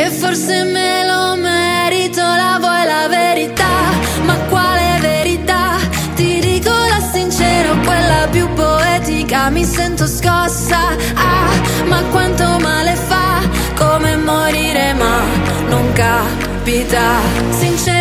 forse me lo merito, la vuoi la verità? Ma quale verità? Ti dico la sincera, quella più poetica, mi sento scossa. Ah, ma quanto male fa, come morire ma non capita. Sincera